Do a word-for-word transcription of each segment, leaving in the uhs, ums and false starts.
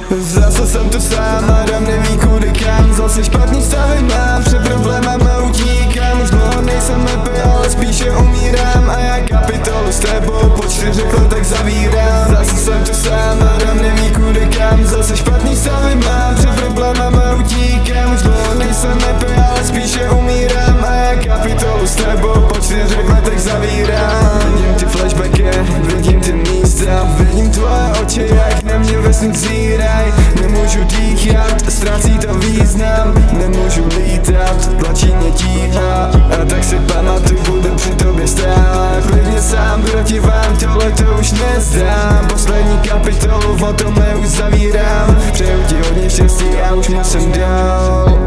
Zase jsem tu sám, Adam neví kudy kam. Zase špatný stavy mám, před problémama utíkám. Už dlouho nejsem happy, ale spíše umírám. A já kapitolu s tebou po čtyřech letech zavírám. Zase jsem tu sám, Adam neví kudy kam. Zase špatný stavy mám, před problémama utíkám. Už dlouho nejsem happy, ale spíše umírám. A já kapitolu s tebou po čtyřech letech zavírám. Vidím ty flashbacky, vidím ty místa, vidím tvoje oči, jak na mě ve snu zíraj. Nemůžu dýchat, ztrácí to význam. Nemůžu lítat, tlačí mě tíha. A tak si pamatuj, budu při tobě stát. Klidně sám proti vám, tohle to už nezdám. Poslední kapitolu, o tom už zavírám. Přeju ti hodně štěstí, já už musím dál.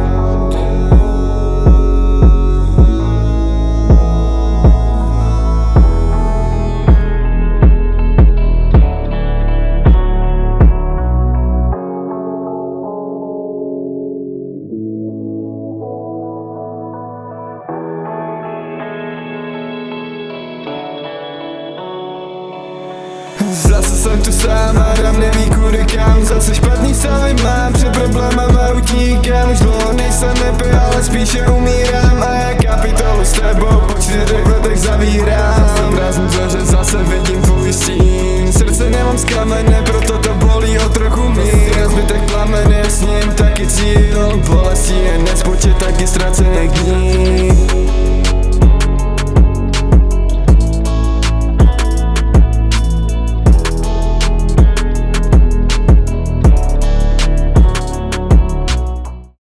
Zase jsem tu sám, Adam neví kudy kam. Zase špatný stavy mám, před problémama utíkám. Už dlouho nejsem happy, ale spíše umírám. A já kapitolu